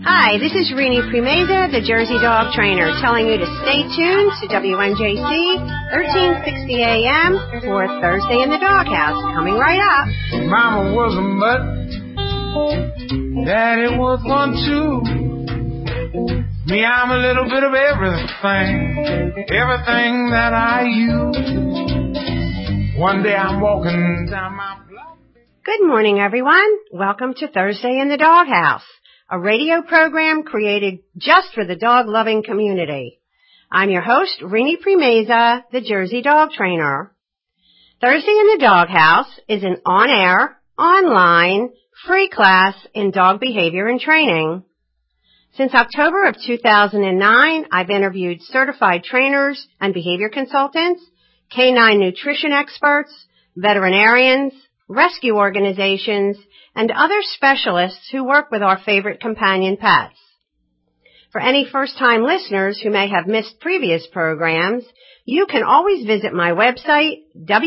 Hi, this is Rini Primeza, the Jersey Dog Trainer, telling you to stay tuned to WNJC 1360 AM for Thursday in the Doghouse. Coming right up. Mama was a mutt, Daddy was one too. Me, I'm a little bit of everything that I use. One day I'm walking down my block. Good morning, everyone. Welcome to Thursday in the Doghouse, a radio program created just for the dog-loving community. I'm your host, Rini Primeza, the Jersey Dog Trainer. Thursday in the Doghouse is an on-air, online, free class in dog behavior and training. Since October of 2009, I've interviewed certified trainers and behavior consultants, canine nutrition experts, veterinarians, rescue organizations, and other specialists who work with our favorite companion pets. For any first-time listeners who may have missed previous programs, you can always visit my website,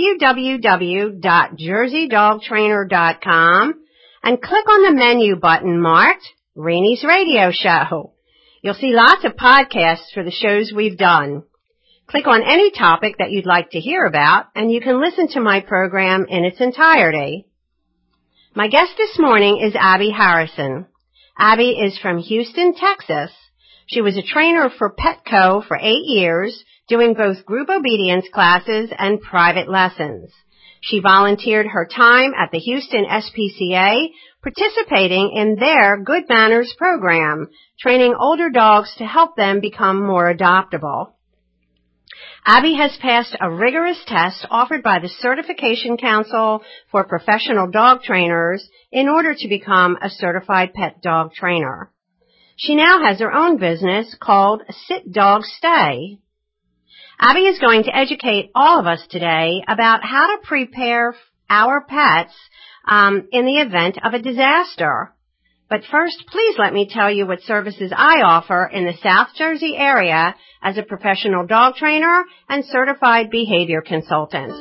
www.jerseydogtrainer.com, and click on the menu button marked Rini's Radio Show. You'll see lots of podcasts for the shows we've done. Click on any topic that you'd like to hear about, and you can listen to my program in its entirety. My guest this morning is Abby Harrison. Abby is from Houston, Texas. She was a trainer for Petco for 8 years, doing both group obedience classes and private lessons. She volunteered her time at the Houston SPCA, participating in their Good Manners program, training older dogs to help them become more adoptable. Abby has passed a rigorous test offered by the Certification Council for Professional Dog Trainers in order to become a certified pet dog trainer. She now has her own business called Sit Dog Stay. Abby is going to educate all of us today about how to prepare our pets in the event of a disaster. But first, please let me tell you what services I offer in the South Jersey area as a professional dog trainer and certified behavior consultant.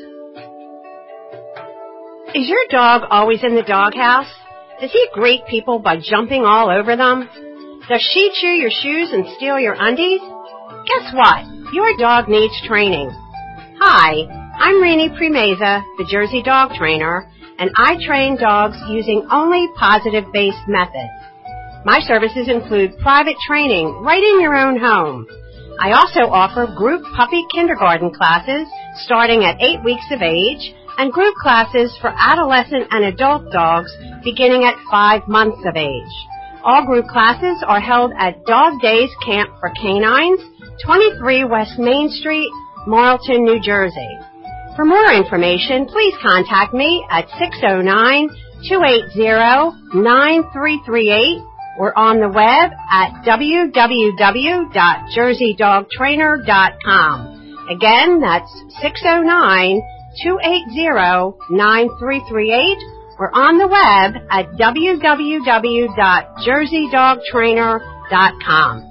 Is your dog always in the doghouse? Does he greet people by jumping all over them? Does she chew your shoes and steal your undies? Guess what? Your dog needs training. Hi, I'm Rini Primeza, the Jersey Dog Trainer, and I train dogs using only positive-based methods. My services include private training right in your own home. I also offer group puppy kindergarten classes starting at 8 weeks of age and group classes for adolescent and adult dogs beginning at 5 months of age. All group classes are held at Dog Days Camp for Canines, 23 West Main Street, Marlton, New Jersey. For more information, please contact me at 609-280-9338 or on the web at www.jerseydogtrainer.com. Again, that's 609-280-9338 or on the web at www.jerseydogtrainer.com.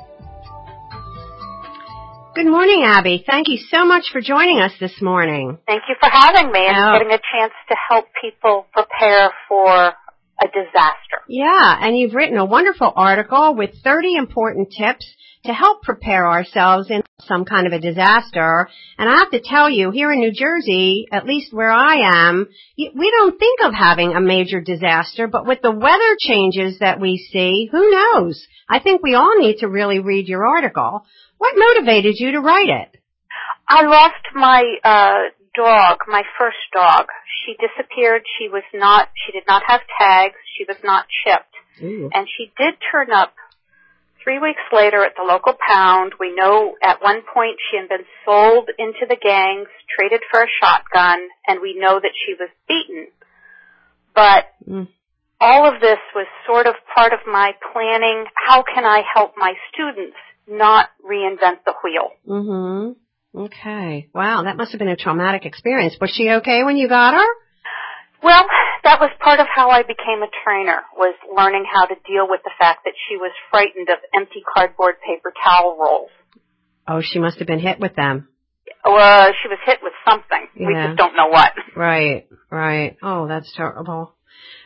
Good morning, Abby. Thank you so much for joining us this morning. Thank you for having me and getting a chance to help people prepare for a disaster. Yeah, and you've written a wonderful article with 30 important tips to help prepare ourselves in some kind of a disaster. And I have to tell you, here in New Jersey, at least where I am, we don't think of having a major disaster, but with the weather changes that we see, who knows? I think we all need to really read your article. What motivated you to write it? I lost my dog, my first dog. She disappeared. She did not have tags. She was not chipped. Ooh. And she did turn up 3 weeks later at the local pound. We know at one point she had been sold into the gangs, traded for a shotgun, and we know that she was beaten. But all of this was sort of part of my planning. How can I help my students not reinvent the wheel? Mm-hmm. Okay. Wow, that must have been a traumatic experience. Was she okay when you got her? Well, that was part of how I became a trainer, was learning how to deal with the fact that she was frightened of empty cardboard paper towel rolls. Oh, she must have been hit with them. She was hit with something. Yeah. We just don't know what. Right, right. Oh, that's terrible.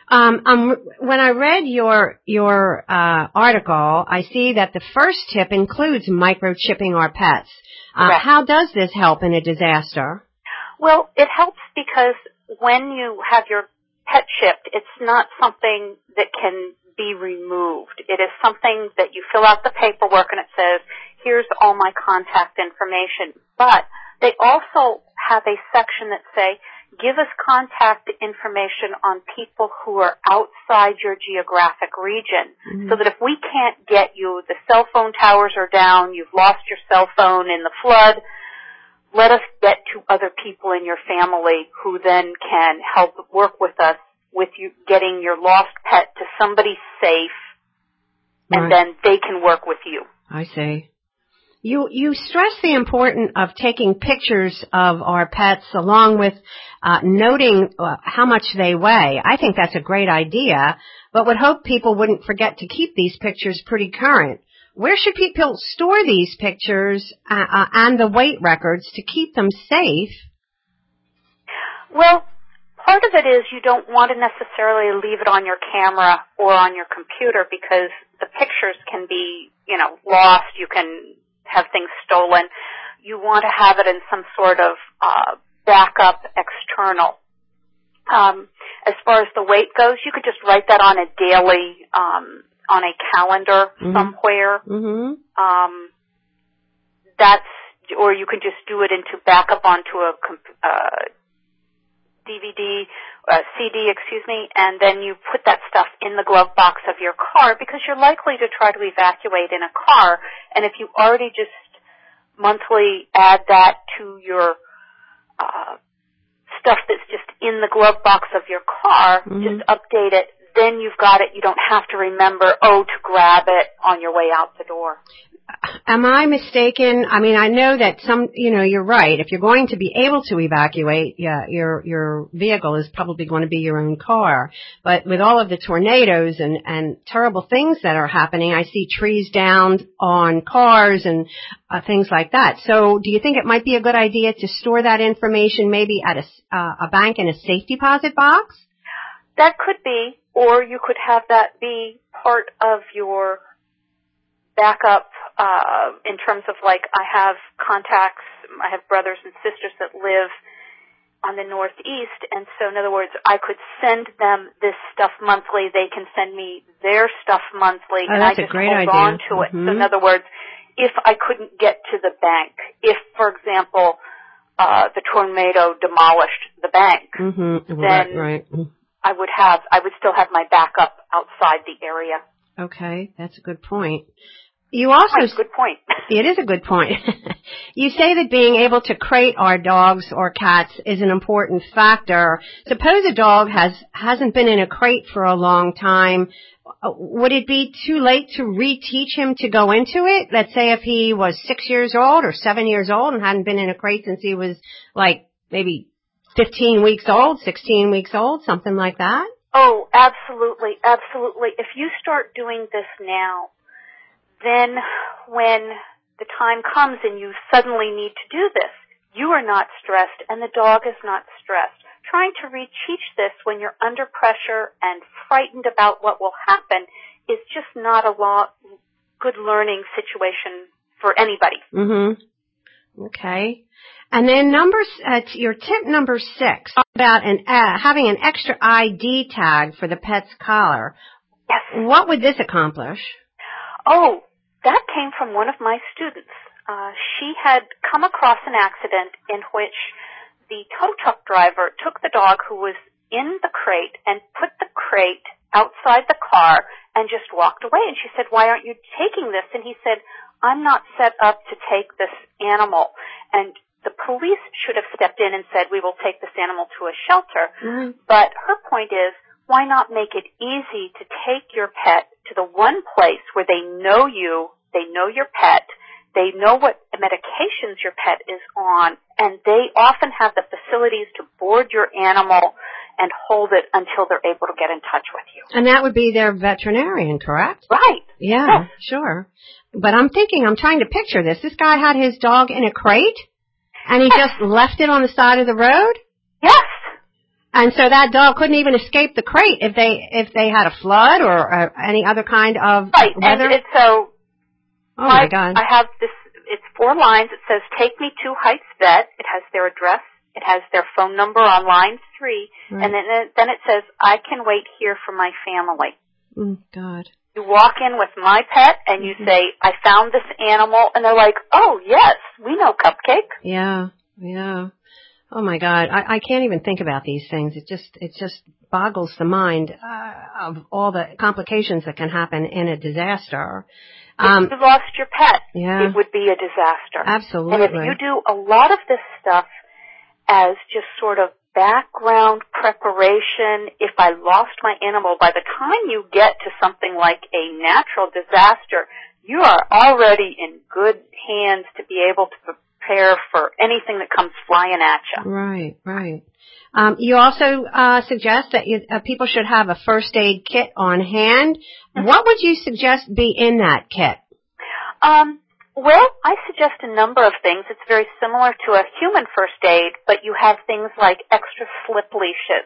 When I read your article, I see that the first tip includes microchipping our pets. How does this help in a disaster? Well, it helps because when you have your pet chipped, it's not something that can be removed. It is something that you fill out the paperwork and it says, here's all my contact information. But they also have a section that say, give us contact information on people who are outside your geographic region, so that if we can't get you, the cell phone towers are down, you've lost your cell phone in the flood, let us get to other people in your family who then can help work with us with you getting your lost pet to somebody safe, and then they can work with you. I see. You stress the importance of taking pictures of our pets along with noting how much they weigh. I think that's a great idea, but would hope people wouldn't forget to keep these pictures pretty current. Where should people store these pictures and the weight records to keep them safe? Well, part of it is you don't want to necessarily leave it on your camera or on your computer because the pictures can be, lost. You can have things stolen. You want to have it in some sort of backup external. As far as the weight goes, you could just write that on a daily, on a calendar somewhere. Or you can just do it into backup onto a DVD, CD, and then you put that stuff in the glove box of your car because you're likely to try to evacuate in a car. And if you already just monthly add that to your stuff that's just in the glove box of your car, just update it, then you've got it. You don't have to remember, to grab it on your way out the door. Am I mistaken? I mean, I know that you're right. If you're going to be able to evacuate, your vehicle is probably going to be your own car. But with all of the tornadoes and terrible things that are happening, I see trees down on cars and things like that. So do you think it might be a good idea to store that information maybe at a bank in a safe deposit box? That could be, or you could have that be part of your backup in terms of I have contacts, I have brothers and sisters that live on the Northeast, and so in other words, I could send them this stuff monthly, they can send me their stuff monthly, and I just hold on to it. So in other words, if I couldn't get to the bank, if, for example, the tornado demolished the bank, then I would still have my backup outside the area. Okay, that's a good point. You also, that's a good point. It is a good point. You say that being able to crate our dogs or cats is an important factor. Suppose a dog hasn't been in a crate for a long time. Would it be too late to reteach him to go into it? Let's say if he was 6 years old or 7 years old and hadn't been in a crate since he was maybe 15 weeks old, 16 weeks old, something like that? Oh, absolutely, absolutely. If you start doing this now, then when the time comes and you suddenly need to do this, you are not stressed and the dog is not stressed. Trying to reteach this when you're under pressure and frightened about what will happen is just not a good learning situation for anybody. Okay. And then your tip number 6 about having an extra ID tag for the pet's collar. Yes. What would this accomplish? Oh, that came from one of my students. She had come across an accident in which the tow truck driver took the dog who was in the crate and put the crate outside the car and just walked away. And she said, "Why aren't you taking this?" And he said, "I'm not set up to take this animal." And the police should have stepped in and said, "We will take this animal to a shelter." But her point is, why not make it easy to take your pet to the one place where they know you, they know your pet, they know what medications your pet is on, and they often have the facilities to board your animal and hold it until they're able to get in touch with you. And that would be their veterinarian, correct? Right. Yeah, sure. But I'm trying to picture this. This guy had his dog in a crate, and he just left it on the side of the road? Yes. And so that dog couldn't even escape the crate if they had a flood or any other kind of weather? And so oh my God. I have this, it's 4 lines. It says, take me to Heights Vet. It has their address. It has their phone number on line 3. Right. And then it says, I can wait here for my family. Oh, God. You walk in with my pet and you say, I found this animal. And they're like, oh, yes, we know Cupcake. Yeah, yeah. Oh, my God. I can't even think about these things. It just boggles the mind of all the complications that can happen in a disaster. If you lost your pet, yeah. it would be a disaster. Absolutely. And if you do a lot of this stuff as just sort of background preparation, if I lost my animal, by the time you get to something like a natural disaster, you are already in good hands to be able to prepare for anything that comes flying at you. Right, right. You also suggest that people should have a first aid kit on hand. Mm-hmm. What would you suggest be in that kit? Well, I suggest a number of things. It's very similar to a human first aid, but you have things like extra slip leashes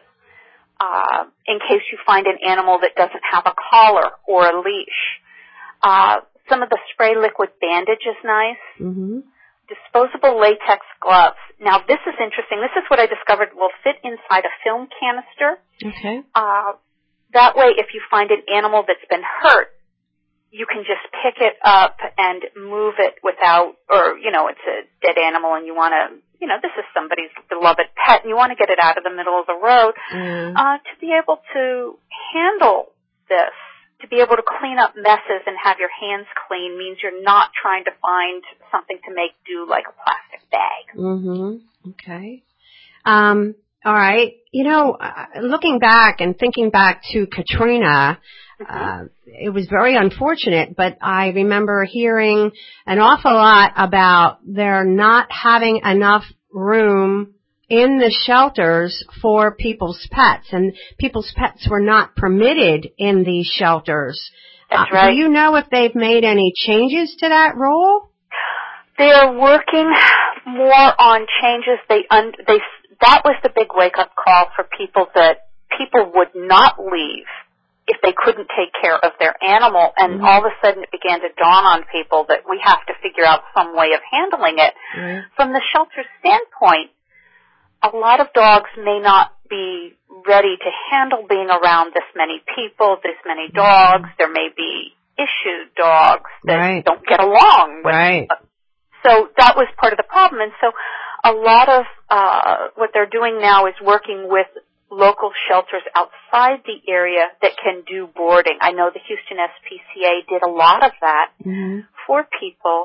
in case you find an animal that doesn't have a collar or a leash. Some of the spray liquid bandage is nice. Mm-hmm. Disposable latex gloves. Now, this is interesting. This is what I discovered will fit inside a film canister. Okay. That way, if you find an animal that's been hurt, you can just pick it up and move it without, or, it's a dead animal and you want to, this is somebody's beloved pet and you want to get it out of the middle of the road. To be able to handle this, to be able to clean up messes and have your hands clean means you're not trying to find something to make do like a plastic bag. Mm-hmm. Okay. All right. Looking back and thinking back to Katrina, it was very unfortunate, but I remember hearing an awful lot about there not having enough room in the shelters for people's pets, and people's pets were not permitted in these shelters. That's right. Do you know if they've made any changes to that rule? They're working more on changes. That was the big wake-up call for people, that people would not leave if they couldn't take care of their animal, and all of a sudden it began to dawn on people that we have to figure out some way of handling it. Right. From the shelter standpoint, a lot of dogs may not be ready to handle being around this many people, this many dogs. There may be issued dogs that don't get along with. Right. So that was part of the problem. And so a lot of what they're doing now is working with local shelters outside the area that can do boarding. I know the Houston SPCA did a lot of that for people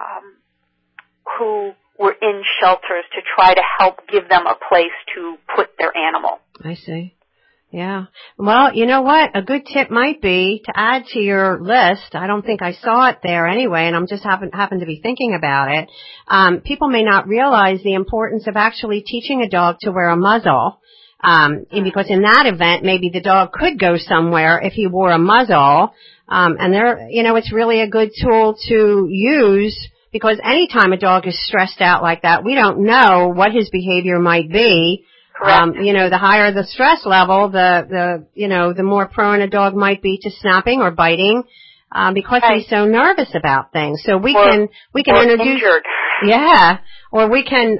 who were in shelters to try to help give them a place to put their animal. I see. Yeah. Well, you know what? A good tip might be to add to your list. I don't think I saw it there anyway, and I'm just happened to be thinking about it. People may not realize the importance of actually teaching a dog to wear a muzzle. Because in that event, maybe the dog could go somewhere if he wore a muzzle. And it's really a good tool to use, because anytime a dog is stressed out like that, we don't know what his behavior might be. Correct. The higher the stress level, the more prone a dog might be to snapping or biting, because he's so nervous about things. So we can introduce, injured. Yeah, or we can,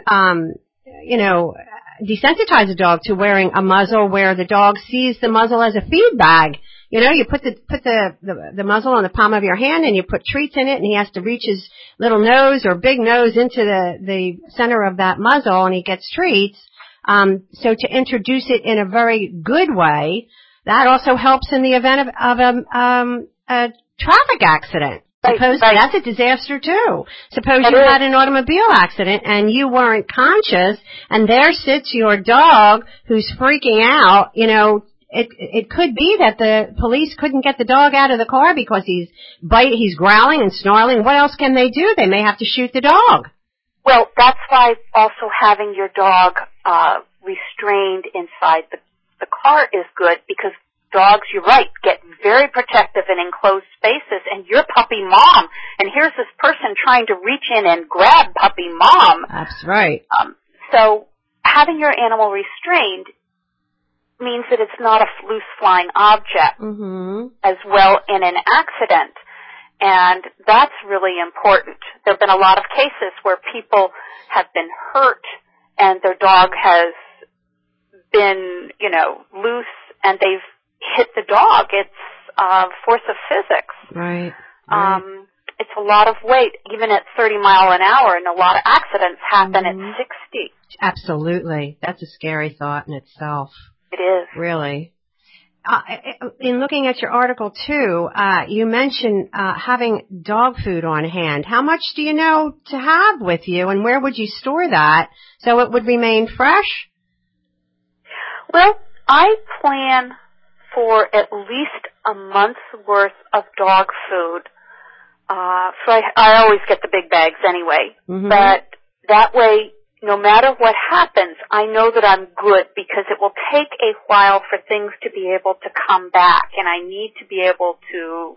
desensitize a dog to wearing a muzzle where the dog sees the muzzle as a feed bag. You put the muzzle on the palm of your hand and you put treats in it, and he has to reach his little nose or big nose into the center of that muzzle and he gets treats. So to introduce it in a very good way, that also helps in the event of a traffic accident. Suppose that's a disaster too. Suppose you had an automobile accident and you weren't conscious, and there sits your dog who's freaking out. It could be that the police couldn't get the dog out of the car because he's growling and snarling. What else can they do? They may have to shoot the dog. Well, that's why also having your dog restrained inside the car is good, because dogs, you're right, get very protective in enclosed spaces, and you're puppy mom, and here's this person trying to reach in and grab puppy mom. That's right. So having your animal restrained means that it's not a loose flying object as well in an accident. And that's really important. There have been a lot of cases where people have been hurt and their dog has been, loose and they've hit the dog. It's force of physics. Right. It's a lot of weight, even at 30 miles an hour, and a lot of accidents happen at 60. Absolutely. That's a scary thought in itself. It is. Really. In looking at your article, too, you mentioned having dog food on hand. How much do you know to have with you, and where would you store that so it would remain fresh? Well, I plan for at least a month's worth of dog food. So I always get the big bags anyway. But that way, no matter what happens, I know that I'm good, because it will take a while for things to be able to come back, and I need to be able to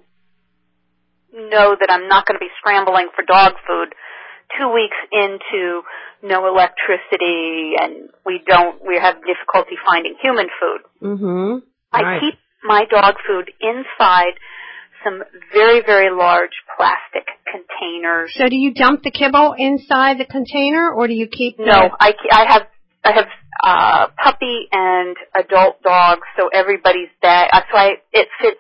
know that I'm not going to be scrambling for dog food 2 weeks into no electricity, and we have difficulty finding human food. I keep my dog food inside some very, very large plastic containers. So do you dump the kibble inside the container, or do you keep No, I have puppy and adult dogs, so everybody's bag. So it fits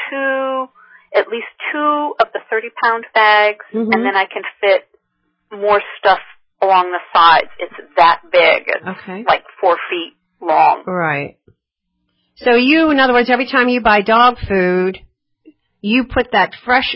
at least two of the 30-pound bags, and then I can fit more stuff along the sides. It's that big. It's like 4 feet long. Right. So in other words, every time you buy dog food, you put that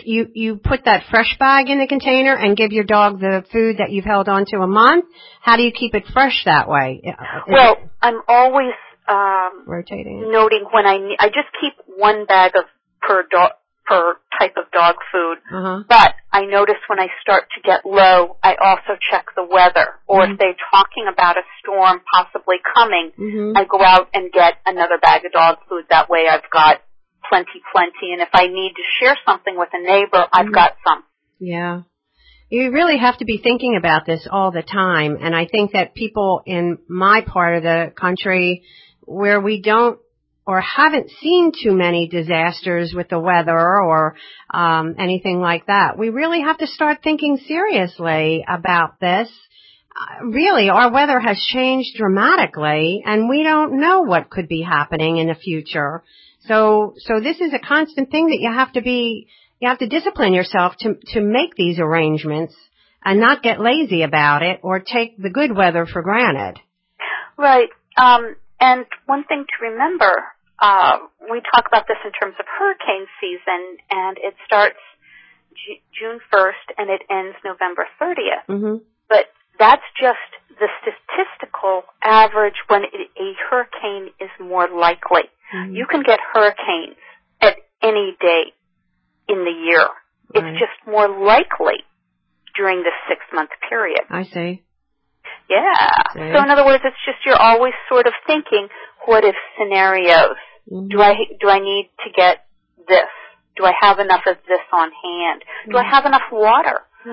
fresh bag in the container and give your dog the food that you've held on to a month. How do you keep it fresh that way? Well, I'm always rotating, noting when I just keep one bag per type of dog food. But I notice when I start to get low, I also check the weather, or if they're talking about a storm possibly coming, I go out and get another bag of dog food. That way I've got plenty, and if I need to share something with a neighbor, I've got some. Yeah. You really have to be thinking about this all the time, and I think that people in my part of the country where we don't or haven't seen too many disasters with the weather or anything like that, we really have to start thinking seriously about this. Really, our weather has changed dramatically, and we don't know what could be happening in the future. So this is a constant thing that you have to discipline yourself to make these arrangements and not get lazy about it or take the good weather for granted. Right. And one thing to remember, we talk about this in terms of hurricane season, and it starts June 1st and it ends November 30th. But that's just the statistical average when a hurricane is more likely. You can get hurricanes at any day in the year. It's just more likely during this 6-month period. I see. Yeah. So in other words, it's just you're always sort of thinking, what if scenarios? Do I need to get this? Do I have enough of this on hand? Do I have enough water?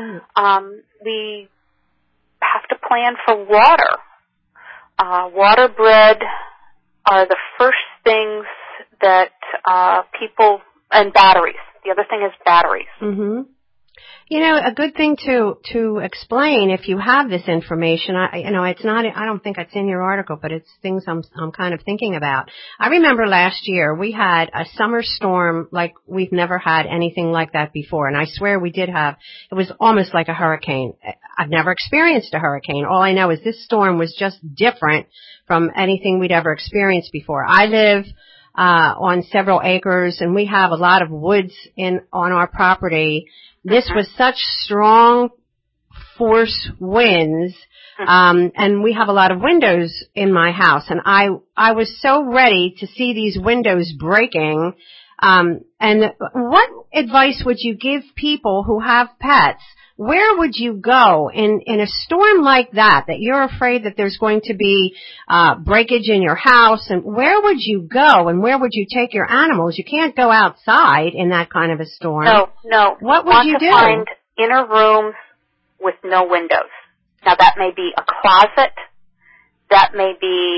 We have to plan for water. Water, bread are the first things that people, and batteries. The other thing is batteries. A good thing to explain if you have this information, it's not, I don't think it's in your article, but it's things I'm kind of thinking about. I remember last year we had a summer storm like we've never had anything like that before. And I swear we did have, it was almost like a hurricane. I've never experienced a hurricane. All I know is this storm was just different from anything we'd ever experienced before. I live on several acres, and we have a lot of woods on our property. This was such strong force winds, and we have a lot of windows in my house, and I was so ready to see these windows breaking. And what advice would you give people who have pets? Where would you go in a storm like that you're afraid that there's going to be breakage in your house? And where would you go, and where would you take your animals? You can't go outside in that kind of a storm. No. What would you do? Find inner rooms with no windows. Now that may be a closet. That may be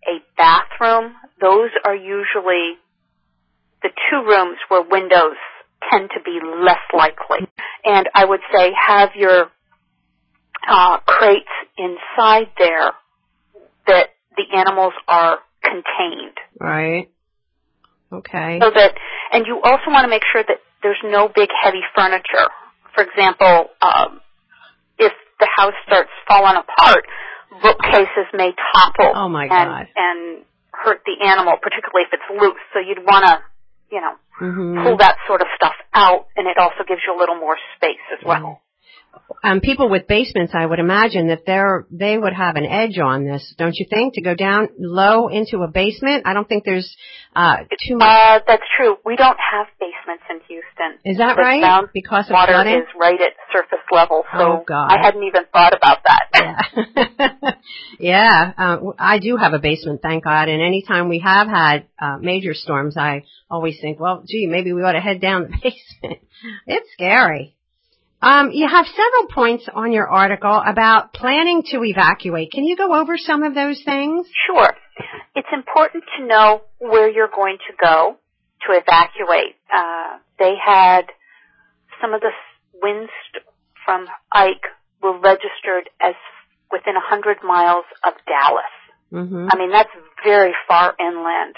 a bathroom, those are usually the two rooms where windows tend to be less likely. And I would say have your crates inside there that the animals are contained. Right. Okay. So that, and you also want to make sure that there's no big heavy furniture. For example, if the house starts falling apart, bookcases may topple. Oh my God. And hurt the animal, particularly if it's loose. So you'd want to, pull that sort of stuff out, and it also gives you a little more space as well. People with basements, I would imagine that they would have an edge on this, don't you think, to go down low into a basement? I don't think there's too much. That's true. We don't have basements in Houston. Is that right? Because of water flooding? Is right at surface level, so oh, God. I hadn't even thought about that. Yeah. I do have a basement, thank God, and anytime we have had major storms, I always think, well, gee, maybe we ought to head down the basement. It's scary. You have several points on your article about planning to evacuate. Can you go over some of those things? Sure. It's important to know where you're going to go to evacuate. They had some of the winds from Ike were registered as within 100 miles of Dallas. Mm-hmm. I mean, that's very far inland.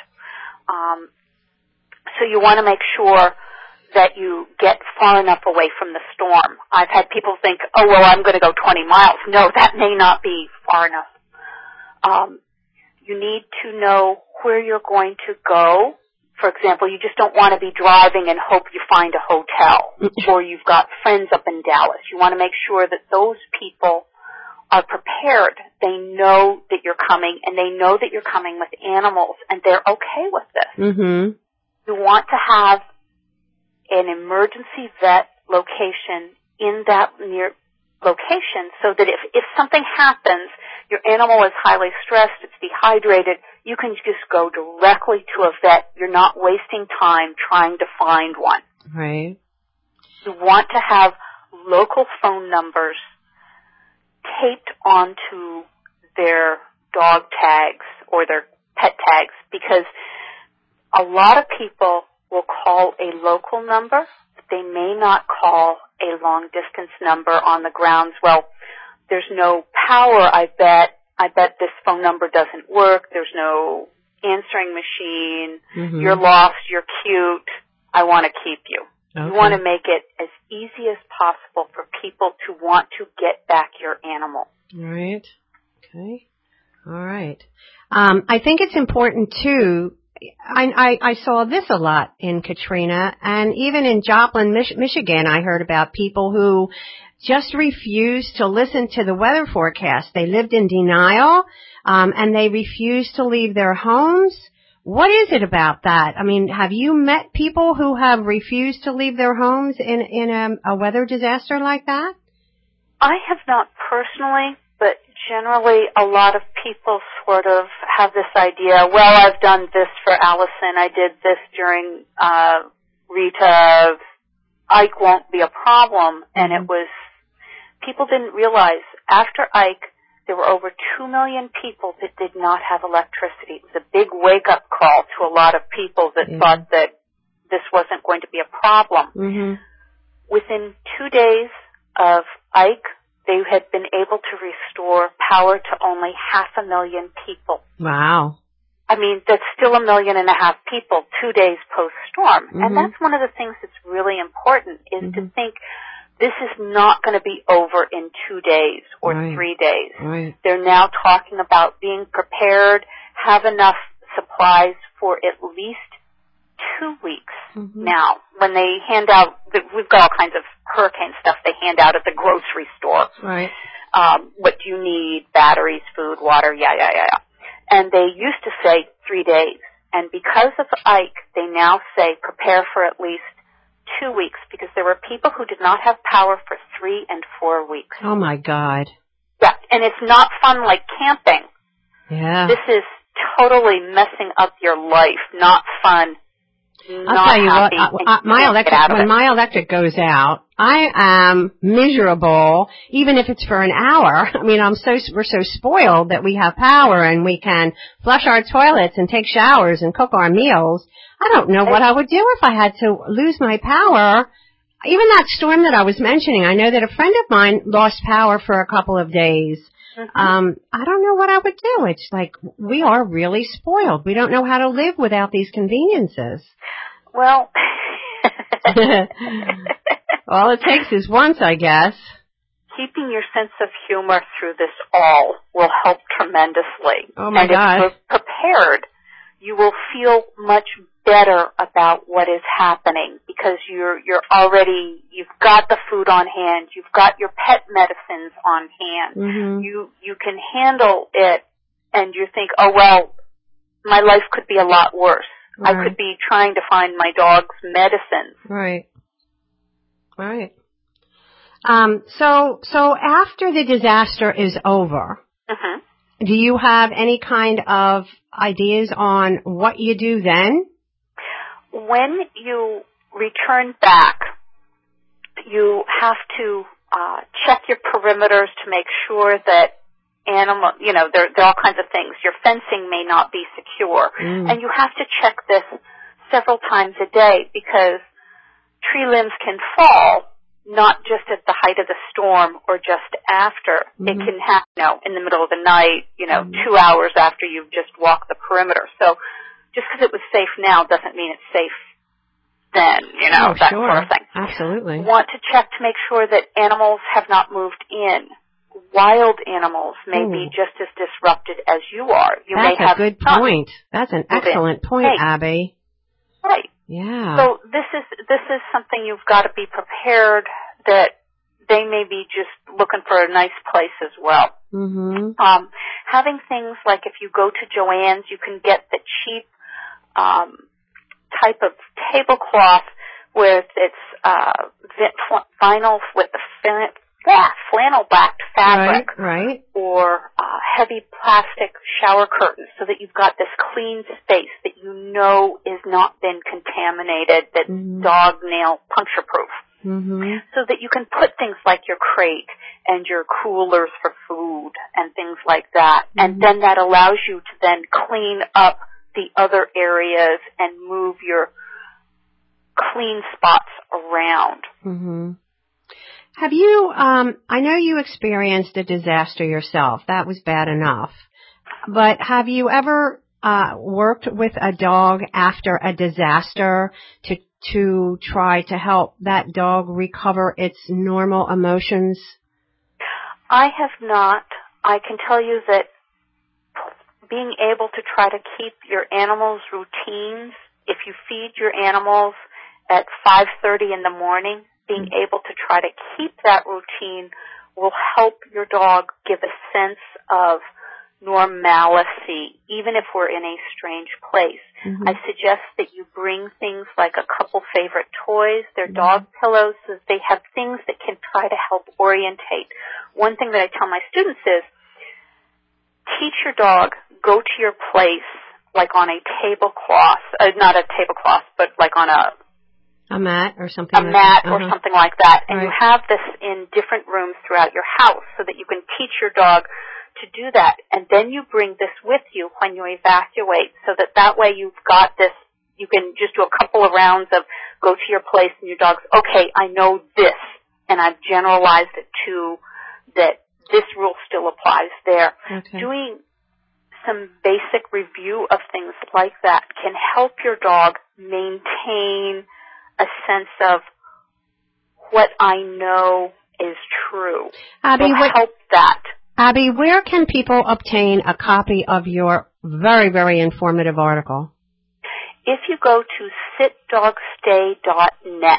So you want to make sure that you get far enough away from the storm. I've had people think, oh, well, I'm going to go 20 miles. No, that may not be far enough. You need to know where you're going to go. For example, you just don't want to be driving and hope you find a hotel or you've got friends up in Dallas. You want to make sure that those people are prepared. They know that you're coming, and they know that you're coming with animals, and they're okay with this. Mm-hmm. You want to have an emergency vet location in that near location so that if something happens, your animal is highly stressed, it's dehydrated, you can just go directly to a vet. You're not wasting time trying to find one. Right. You want to have local phone numbers taped onto their dog tags or their pet tags, because a lot of people will call a local number. They may not call a long-distance number on the grounds. Well, there's no power, I bet this phone number doesn't work. There's no answering machine. Mm-hmm. You're lost. You're cute. I want to keep you. Okay. You want to make it as easy as possible for people to want to get back your animal. Right. Okay. All right. I think it's important, too. I saw this a lot in Katrina, and even in Joplin, Michigan, I heard about people who just refused to listen to the weather forecast. They lived in denial, and they refused to leave their homes. What is it about that? I mean, have you met people who have refused to leave their homes in a weather disaster like that? I have not personally, but generally a lot of people sort of have this idea, well, I've done this for Allison, I did this during Rita, Ike won't be a problem. And it was, people didn't realize after Ike, there were over 2 million people that did not have electricity. It was a big wake-up call to a lot of people that thought that this wasn't going to be a problem. Mm-hmm. Within 2 days of Ike, they had been able to restore power to only 500,000 people. Wow. I mean, that's still 1.5 million people 2 days post-storm. Mm-hmm. And that's one of the things that's really important is to think this is not going to be over in 2 days or 3 days. Right. They're now talking about being prepared, have enough supplies for at least 2 weeks now. When they hand out, we've got all kinds of hurricane stuff they hand out at the grocery store. Right. What do you need? Batteries, food, water, And they used to say 3 days. And because of Ike, they now say prepare for at least 2 weeks, because there were people who did not have power for 3 and 4 weeks. Oh my God. Yeah, and it's not fun like camping. Yeah. This is totally messing up your life, not fun. I'll tell you what, when my electric goes out, I am miserable, even if it's for an hour. I mean, we're so spoiled that we have power and we can flush our toilets and take showers and cook our meals. I don't know what I would do if I had to lose my power. Even that storm that I was mentioning, I know that a friend of mine lost power for a couple of days. I don't know what I would do. It's like we are really spoiled. We don't know how to live without these conveniences. Well, all it takes is once, I guess. Keeping your sense of humor through this all will help tremendously. Oh, my God. And if you're prepared, you will feel much better about what is happening because you've got the food on hand, you've got your pet medicines on hand. Mm-hmm. You can handle it, and you think, oh, well, my life could be a lot worse. Right. I could be trying to find my dog's medicines. Right. Right. So after the disaster is over, do you have any kind of ideas on what you do then? When you return back, you have to check your perimeters to make sure that there are all kinds of things. Your fencing may not be secure. And you have to check this several times a day because tree limbs can fall not just at the height of the storm or just after. It can happen, in the middle of the night, 2 hours after you've just walked the perimeter. So just because it was safe now doesn't mean it's safe then, that sure. sort of thing. Absolutely. You want to check to make sure that animals have not moved in. Wild animals may be just as disrupted as you are. That's a good point. That's an excellent point, Abby. Right. Yeah. So this is something you've got to be prepared that they may be just looking for a nice place as well. Having things like if you go to Joann's, you can get the cheap type of tablecloth with its vinyl with the flannel-backed fabric, right. or heavy plastic shower curtains, so that you've got this clean space that is not been contaminated, that's dog nail puncture-proof. So that you can put things like your crate and your coolers for food and things like that. And then that allows you to then clean up the other areas and move your clean spots around. Have you, I know you experienced a disaster yourself. That was bad enough. But have you ever worked with a dog after a disaster to try to help that dog recover its normal emotions? I have not. I can tell you that being able to try to keep your animals' routines, if you feed your animals at 5:30 in the morning, being able to try to keep that routine will help your dog give a sense of normalcy, even if we're in a strange place. I suggest that you bring things like a couple favorite toys, their dog pillows, so that they have things that can try to help orientate. One thing that I tell my students is, teach your dog, go to your place, like on a tablecloth, not a tablecloth, but like on a mat or something. A mat or something like that. And right. You have this in different rooms throughout your house so that you can teach your dog to do that. And then you bring this with you when you evacuate so that way you've got this, you can just do a couple of rounds of go to your place and your dog's, okay, I know this. And I've generalized it to that this rule still applies there. Okay. Doing some basic review of things like that can help your dog maintain a sense of what I know is true. Abby, help that. Abby, where can people obtain a copy of your very, very informative article? If you go to sitdogstay.net,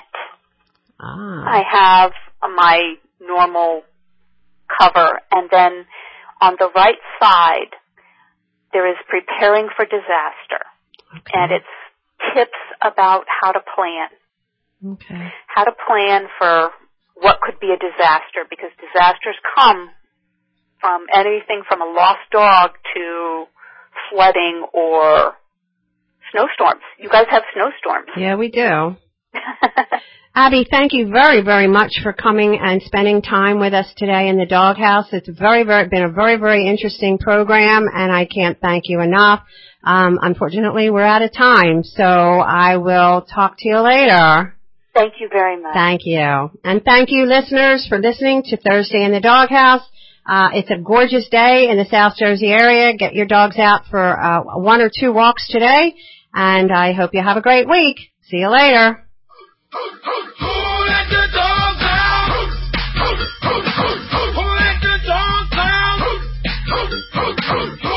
I have my normal cover, and then on the right side, there is Preparing for Disaster, and it's tips about how to plan. Okay. How to plan for what could be a disaster, because disasters come from anything from a lost dog to flooding or snowstorms. You guys have snowstorms. Yeah, we do. Abby, thank you very, very much for coming and spending time with us today in the doghouse. It's been a very, very interesting program, and I can't thank you enough. Unfortunately, we're out of time, so I will talk to you later. Thank you very much. Thank you. And thank you, listeners, for listening to Thursday in the Doghouse. It's a gorgeous day in the South Jersey area. Get your dogs out for 1 or 2 walks today, and I hope you have a great week. See you later. Who let the dogs out? Who let the dogs out?